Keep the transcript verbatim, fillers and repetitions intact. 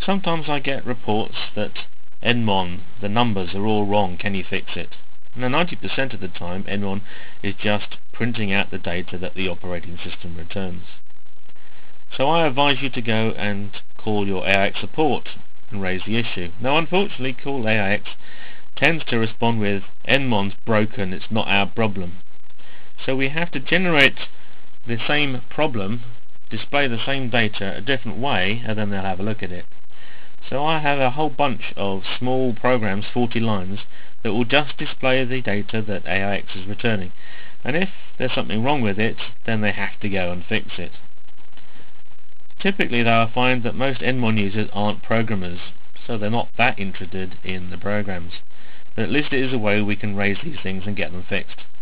Sometimes I get reports that Nmon, the numbers are all wrong, can you fix it? Now ninety percent of the time Nmon is just printing out the data that the operating system returns. So I advise you to go and call your A I X support and raise the issue. Now unfortunately Call A I X tends to respond with Nmon's broken, it's not our problem. So we have to generate the same problem, display the same data a different way, and then they'll have a look at it. So I have a whole bunch of small programs, forty lines, that will just display the data that A I X is returning. And if there's something wrong with it, then they have to go and fix it. Typically though, I find that most Nmon users aren't programmers, so they're not that interested in the programs. But at least it is a way we can raise these things and get them fixed.